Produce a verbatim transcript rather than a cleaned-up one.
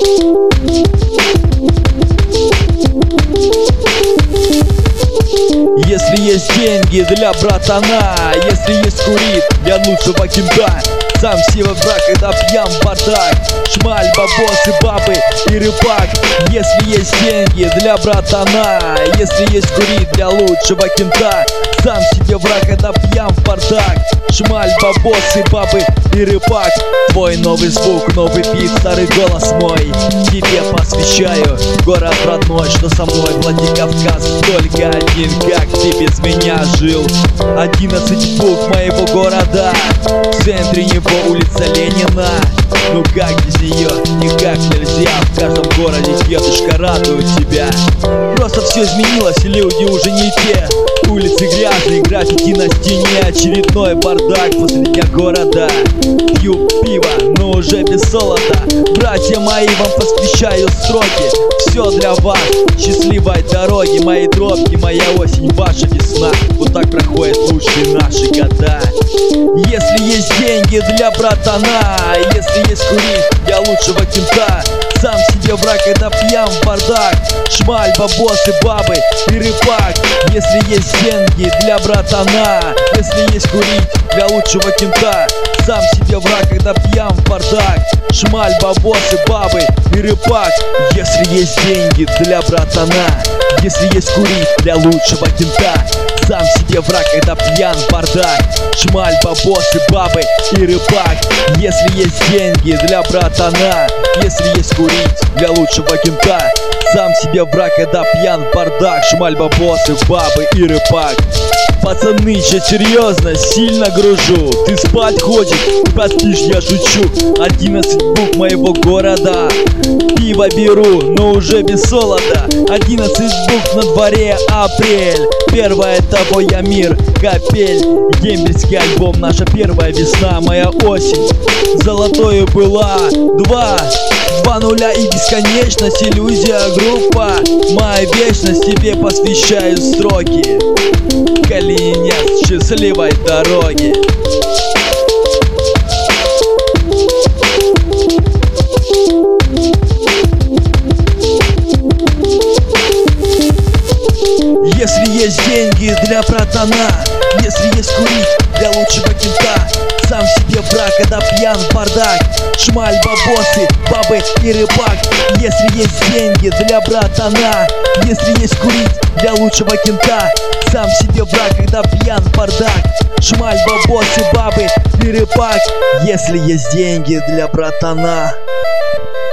Если есть деньги для братана, если есть курит для лучшего кента, сам себе враг, когда пьян в бардак, шмаль, бабосы, бабы и рыбак. Если есть деньги для братана, если есть курит для лучшего кента, сам себе враг, когда пьян в бардак, шмаль, бабосы, бабы и рыбак. Твой новый звук, новый бит, старый голос мой тебе посвящаю. Город родной, что со мной, Владикавказ только один, как ты без меня жил. Одиннадцать букв моего города, в центре него улица Ленина. Ну как без нее, никак нельзя. В каждом городе дедушка радует тебя. Просто все изменилось, и люди уже не те. Улицы грязные, граффити на стене, очередной бардак после дня города. Пью пиво, но уже без солода. Братья мои, вам посвящаю строки. Все для вас, счастливой дороги. Мои дробки, моя осень, ваша весна. Вот так проходят лучшие наши года. Если есть деньги для братана, если есть курить для лучшего кента, сам себе враг, когда пьян в бардак, шмаль, бабосы, бабы и рыбак. Если есть деньги для братана, если есть курить для лучшего кента, сам себе враг, когда пьян в бардак, шмаль, бабосы, бабы и рыбак. Если есть деньги для братана, если есть курить для лучшего кента, сам себе враг, когда пьян в бардак, шмаль, бабосы, бабы и рыбак. Если есть деньги для братана, если есть курить для лучшего кента, сам себе враг, когда пьян в бардак, шмаль, бабосы, бабы и рыбак. Пацаны, сейчас серьезно, сильно гружу. Ты спать хочешь? Простишь, я шучу. Одиннадцать букв моего города. Пиво беру, но уже без солода. Одиннадцать букв на дворе, апрель. Первое твой я мир, капель. Дембельский альбом, наша первая весна. Моя осень золотою была. Два Два нуля и бесконечность, иллюзия группа. Моя вечность, тебе посвящаю строки. Калинец, счастливой дороги. Если есть деньги для братана, если есть курить для лучшего кента, сам себе враг, когда пьян в бардак, шмаль, бабосы, бабы и рыбак. Если есть деньги для братана, если есть курить для лучшего кента, сам себе враг, когда пьян в бардак, шмаль, бабосы, бабы и рыбак. Если есть деньги для братана.